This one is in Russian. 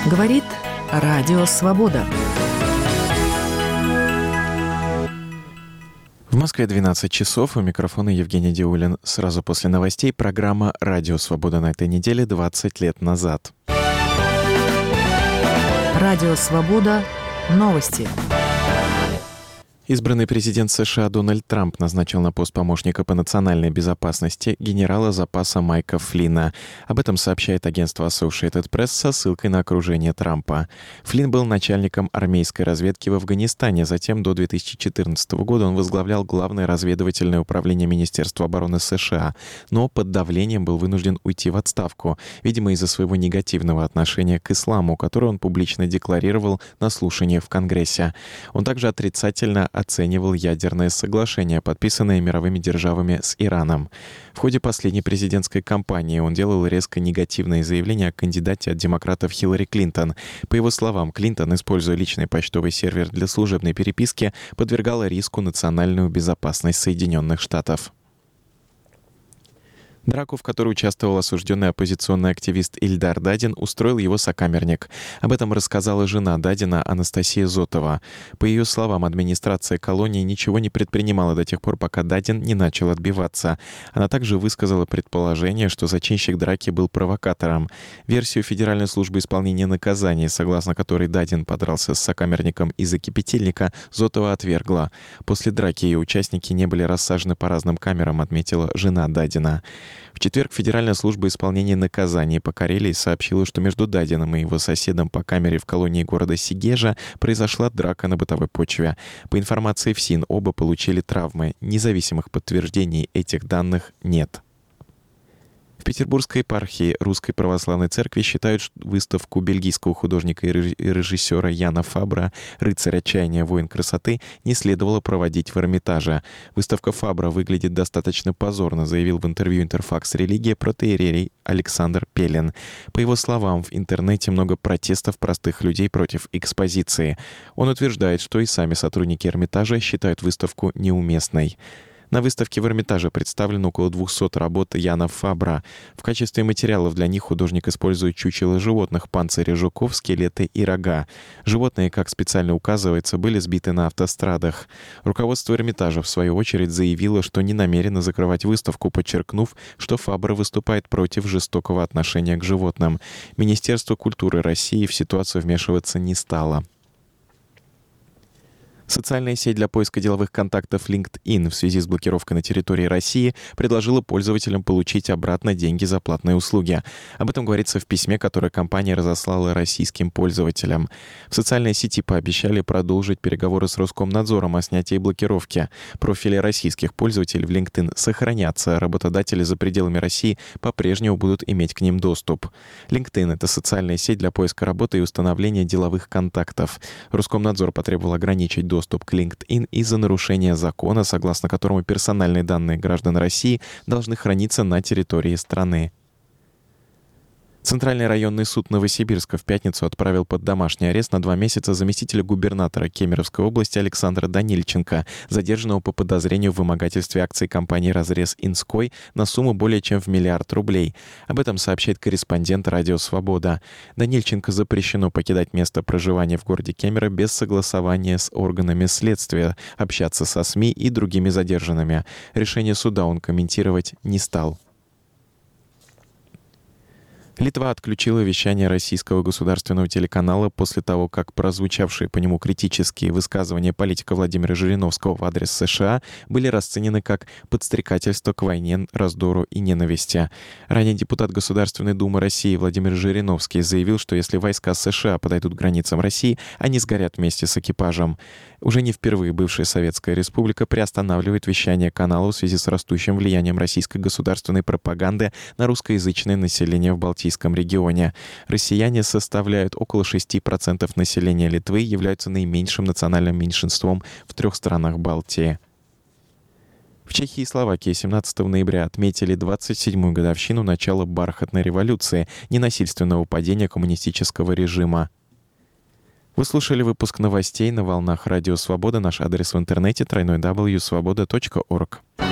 Говорит Радио Свобода. В Москве 12 часов. У микрофона Евгений Диулин. Сразу после новостей программа «Радио Свобода» на этой неделе 20 лет назад. Радио Свобода. Новости. Избранный президент США Дональд Трамп назначил на пост помощника по национальной безопасности генерала запаса Майка Флинна. Об этом сообщает агентство Associated Press со ссылкой на окружение Трампа. Флинн был начальником армейской разведки в Афганистане. Затем до 2014 года он возглавлял Главное разведывательное управление Министерства обороны США, но под давлением был вынужден уйти в отставку, видимо, из-за своего негативного отношения к исламу, которое он публично декларировал на слушаниях в Конгрессе. Он также отрицательно оценивал ядерное соглашение, подписанное мировыми державами с Ираном. В ходе последней президентской кампании он делал резко негативные заявления о кандидате от демократов Хиллари Клинтон. По его словам, Клинтон, используя личный почтовый сервер для служебной переписки, подвергала риску национальную безопасность Соединенных Штатов. Драку, в которой участвовал осужденный оппозиционный активист Ильдар Дадин, устроил его сокамерник. Об этом рассказала жена Дадина Анастасия Зотова. По ее словам, администрация колонии ничего не предпринимала до тех пор, пока Дадин не начал отбиваться. Она также высказала предположение, что зачинщик драки был провокатором. Версию Федеральной службы исполнения наказаний, согласно которой Дадин подрался с сокамерником из-за кипятильника, Зотова отвергла. После драки ее участники не были рассажены по разным камерам, отметила жена Дадина. В четверг Федеральная служба исполнения наказаний по Карелии сообщила, что между Дадином и его соседом по камере в колонии города Сегежа произошла драка на бытовой почве. По информации ФСИН, оба получили травмы. Независимых подтверждений этих данных нет. В Петербургской епархии Русской Православной Церкви считают, что выставку бельгийского художника и режиссера Яна Фабра «Рыцарь отчаяния, воин красоты» не следовало проводить в Эрмитаже. Выставка Фабра выглядит достаточно позорно, заявил в интервью «Интерфакс Религия» протоиерей Александр Пелин. По его словам, в интернете много протестов простых людей против экспозиции. Он утверждает, что и сами сотрудники Эрмитажа считают выставку неуместной. На выставке в Эрмитаже представлено около 200 работ Яна Фабра. В качестве материалов для них художник использует чучела животных, панцири жуков, скелеты и рога. Животные, как специально указывается, были сбиты на автострадах. Руководство Эрмитажа, в свою очередь, заявило, что не намерено закрывать выставку, подчеркнув, что Фабра выступает против жестокого отношения к животным. Министерство культуры России в ситуацию вмешиваться не стало. Социальная сеть для поиска деловых контактов LinkedIn в связи с блокировкой на территории России предложила пользователям получить обратно деньги за платные услуги. Об этом говорится в письме, которое компания разослала российским пользователям. В социальной сети пообещали продолжить переговоры с Роскомнадзором о снятии блокировки. Профили российских пользователей в LinkedIn сохранятся, работодатели за пределами России по-прежнему будут иметь к ним доступ. LinkedIn — это социальная сеть для поиска работы и установления деловых контактов. Роскомнадзор потребовал ограничить доступ к LinkedIn из-за нарушения закона, согласно которому персональные данные граждан России должны храниться на территории страны. Центральный районный суд Новосибирска в пятницу отправил под домашний арест на 2 месяца заместителя губернатора Кемеровской области Александра Данильченко, задержанного по подозрению в вымогательстве акций компании «Разрез Инской» на сумму более чем в 1 миллиард рублей. Об этом сообщает корреспондент «Радио Свобода». Данильченко запрещено покидать место проживания в городе Кемерово без согласования с органами следствия, общаться со СМИ и другими задержанными. Решение суда он комментировать не стал. Литва отключила вещание российского государственного телеканала после того, как прозвучавшие по нему критические высказывания политика Владимира Жириновского в адрес США были расценены как подстрекательство к войне, раздору и ненависти. Ранее депутат Государственной Думы России Владимир Жириновский заявил, что если войска США подойдут к границам России, они сгорят вместе с экипажем. Уже не впервые бывшая Советская Республика приостанавливает вещание канала в связи с растущим влиянием российской государственной пропаганды на русскоязычное население в Балтийском регионе. Россияне составляют около 6% населения Литвы и являются наименьшим национальным меньшинством в 3 странах Балтии. В Чехии и Словакии 17 ноября отметили 27-ю годовщину начала бархатной революции, ненасильственного падения коммунистического режима. Вы слушали выпуск новостей на волнах Радио Свобода. Наш адрес в интернете — www.svoboda.org.